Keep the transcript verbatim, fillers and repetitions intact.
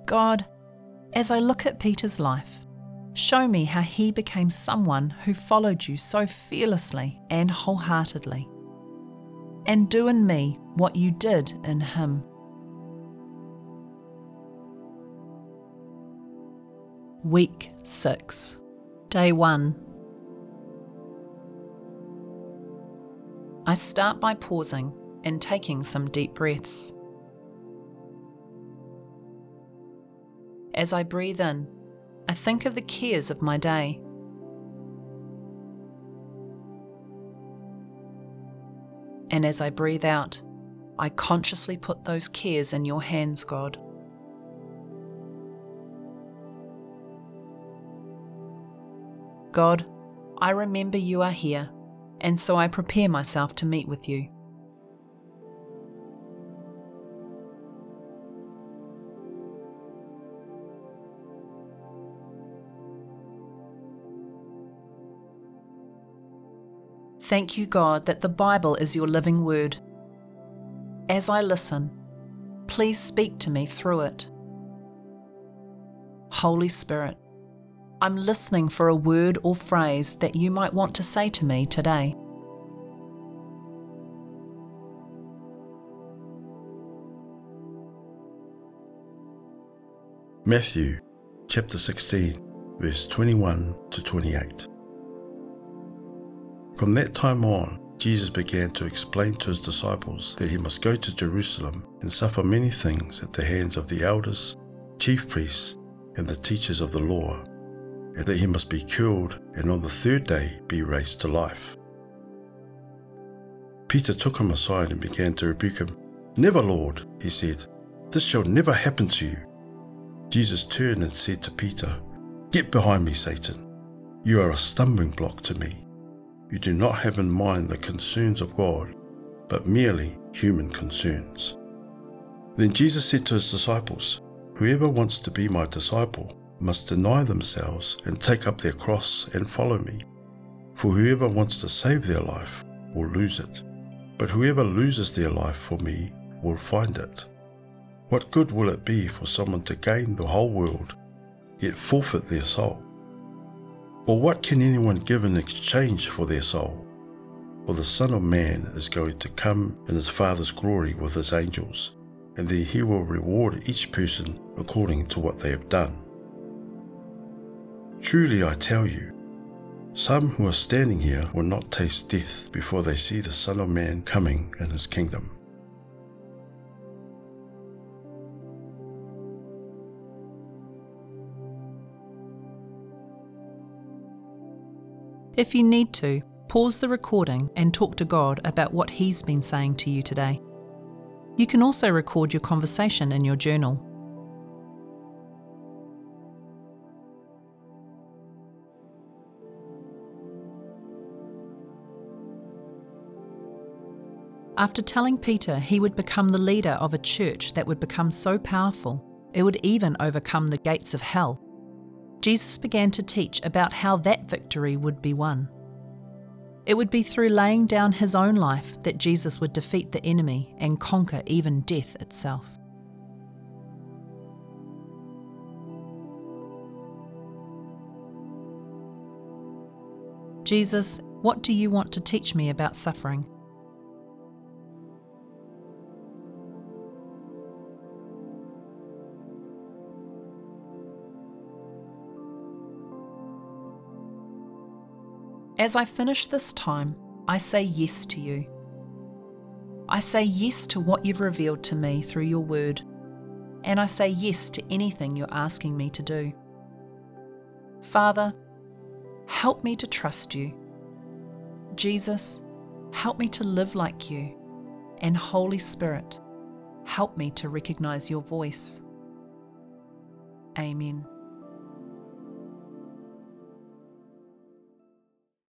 God, as I look at Peter's life, show me how he became someone who followed you so fearlessly and wholeheartedly. And do in me what you did in him. Week six, Day one. I start by pausing and taking some deep breaths. As I breathe in, I think of the cares of my day. And as I breathe out, I consciously put those cares in your hands, God. God, I remember you are here, and so I prepare myself to meet with you. Thank you, God, that the Bible is your living word. As I listen, please speak to me through it. Holy Spirit, I'm listening for a word or phrase that you might want to say to me today. Matthew chapter sixteen, verse twenty-one to twenty-eight. From that time on, Jesus began to explain to his disciples that he must go to Jerusalem and suffer many things at the hands of the elders, chief priests, and the teachers of the law, and that he must be killed and on the third day be raised to life. Peter took him aside and began to rebuke him. "Never, Lord," he said, "this shall never happen to you." Jesus turned and said to Peter, "Get behind me, Satan. You are a stumbling block to me. You do not have in mind the concerns of God, but merely human concerns." Then Jesus said to his disciples, "Whoever wants to be my disciple must deny themselves and take up their cross and follow me. For whoever wants to save their life will lose it, but whoever loses their life for me will find it. What good will it be for someone to gain the whole world, yet forfeit their soul? Or what can anyone give in exchange for their soul? For the Son of Man is going to come in his Father's glory with his angels, and then he will reward each person according to what they have done. Truly I tell you, some who are standing here will not taste death before they see the Son of Man coming in his kingdom." If you need to, pause the recording and talk to God about what He's been saying to you today. You can also record your conversation in your journal. After telling Peter he would become the leader of a church that would become so powerful, it would even overcome the gates of hell, Jesus began to teach about how that victory would be won. It would be through laying down his own life that Jesus would defeat the enemy and conquer even death itself. Jesus, what do you want to teach me about suffering? As I finish this time, I say yes to you. I say yes to what you've revealed to me through your word, and I say yes to anything you're asking me to do. Father, help me to trust you. Jesus, help me to live like you. And Holy Spirit, help me to recognize your voice. Amen.